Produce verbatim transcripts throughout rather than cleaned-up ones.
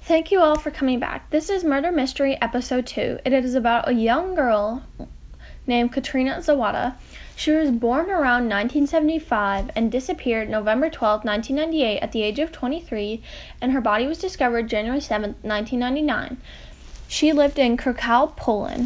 Thank you all for coming back. This is Murder Mystery Episode two. It is about a young girl named Katrina Zawada. She was born around nineteen seventy-five and disappeared November twelfth, nineteen ninety-eight at the age of twenty-three, and her body was discovered January seventh, nineteen ninety-nine. She lived in Krakow, Poland.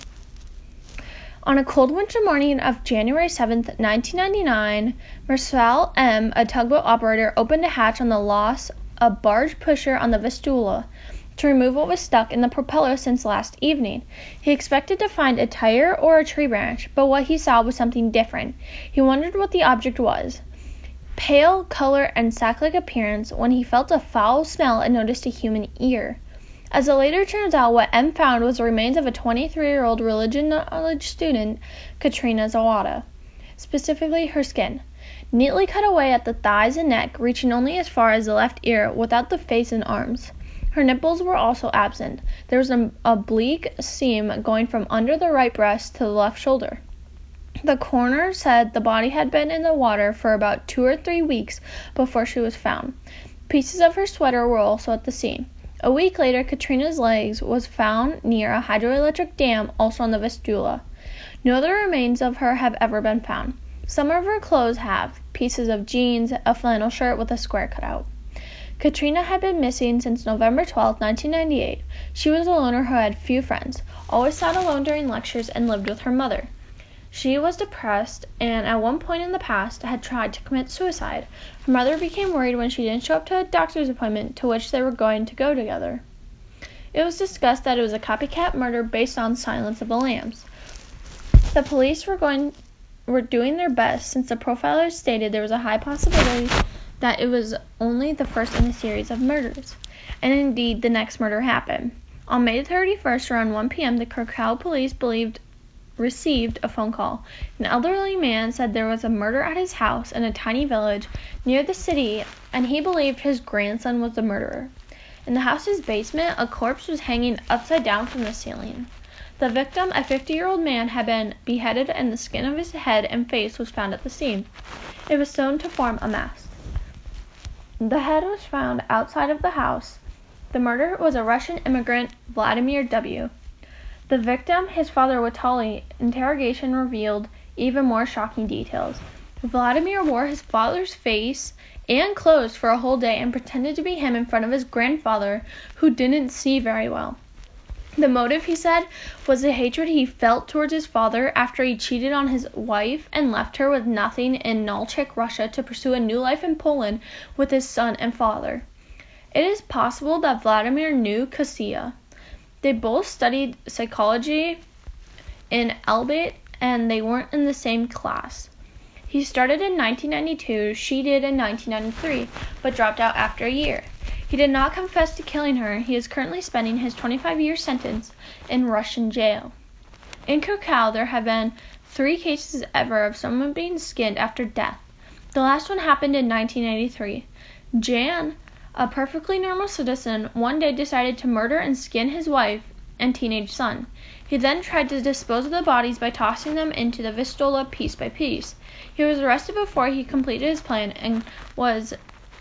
On a cold winter morning of January seventh, nineteen ninety-nine, Marcel M., a tugboat operator, opened a hatch on the Loss, a barge pusher on the Vistula, to remove what was stuck in the propeller since last evening. He expected to find a tire or a tree branch, but what he saw was something different. He wondered what the object was. Pale color and sack-like appearance when he felt a foul smell and noticed a human ear. As it later turns out, what M found was the remains of a twenty-three-year-old religion knowledge student, Katrina Zawada, specifically her skin, neatly cut away at the thighs and neck, reaching only as far as the left ear without the face and arms. Her nipples were also absent. There was an oblique seam going from under the right breast to the left shoulder. The coroner said the body had been in the water for about two or three weeks before she was found. Pieces of her sweater were also at the scene. A week later, Katrina's legs was found near a hydroelectric dam, also on the Vistula. No other remains of her have ever been found. Some of her clothes have pieces of jeans, a flannel shirt with a square cutout. Katrina had been missing since November twelfth, nineteen ninety-eight. She was a loner who had few friends, always sat alone during lectures, and lived with her mother. She was depressed and at one point in the past had tried to commit suicide. Her mother became worried when she didn't show up to a doctor's appointment to which they were going to go together. It was discussed that it was a copycat murder based on Silence of the Lambs. The police were going were doing their best since the profilers stated there was a high possibility that it was only the first in a series of murders. And indeed, the next murder happened. On May thirty-first, around one p.m., the Krakow police believed received a phone call. An elderly man said there was a murder at his house in a tiny village near the city, and he believed his grandson was the murderer. In the house's basement, a corpse was hanging upside down from the ceiling. The victim, a fifty-year-old man, had been beheaded and the skin of his head and face was found at the scene. It was sewn to form a mask. The head was found outside of the house. The murderer was a Russian immigrant, Vladimir W. The victim, his father Witaly. Interrogation revealed even more shocking details. Vladimir wore his father's face and clothes for a whole day and pretended to be him in front of his grandfather, who didn't see very well. The motive, he said, was the hatred he felt towards his father after he cheated on his wife and left her with nothing in Nalchik, Russia, to pursue a new life in Poland with his son and father. It is possible that Vladimir knew Kasia. They both studied psychology in Elbit, and they weren't in the same class. He started in nineteen ninety-two, she did in nineteen ninety-three, but dropped out after a year. He did not confess to killing her. He is currently spending his twenty-five-year sentence in Russian jail. In Krakow, there have been three cases ever of someone being skinned after death. The last one happened in nineteen eighty-three. Jan, a perfectly normal citizen, one day decided to murder and skin his wife and teenage son. He then tried to dispose of the bodies by tossing them into the Vistula piece by piece. He was arrested before he completed his plan and was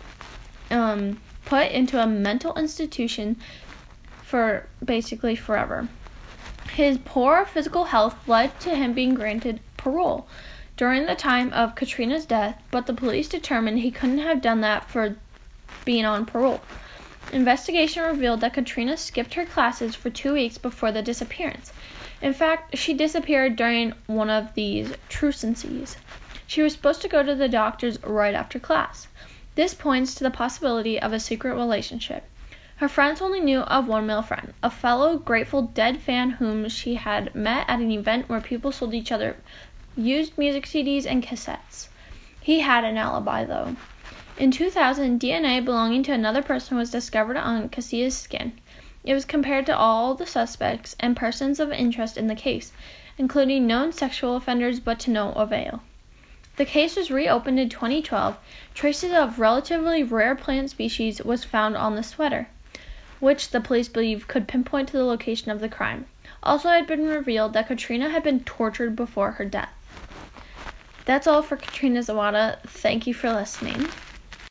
um, put into a mental institution for basically forever. His poor physical health led to him being granted parole during the time of Katrina's death, but the police determined he couldn't have done that for being on parole. Investigation revealed that Katrina skipped her classes for two weeks before the disappearance. In fact, she disappeared during one of these truancies. She was supposed to go to the doctor's right after class. This points to the possibility of a secret relationship. Her friends only knew of one male friend, a fellow Grateful Dead fan whom she had met at an event where people sold each other used music C Ds and cassettes. He had an alibi, though. In two thousand, D N A belonging to another person was discovered on Kasia's skin. It was compared to all the suspects and persons of interest in the case, including known sexual offenders, but to no avail. The case was reopened in twenty twelve. Traces of relatively rare plant species was found on the sweater, which the police believe could pinpoint to the location of the crime. Also, it had been revealed that Katrina had been tortured before her death. That's all for Katrina Zawada. Thank you for listening.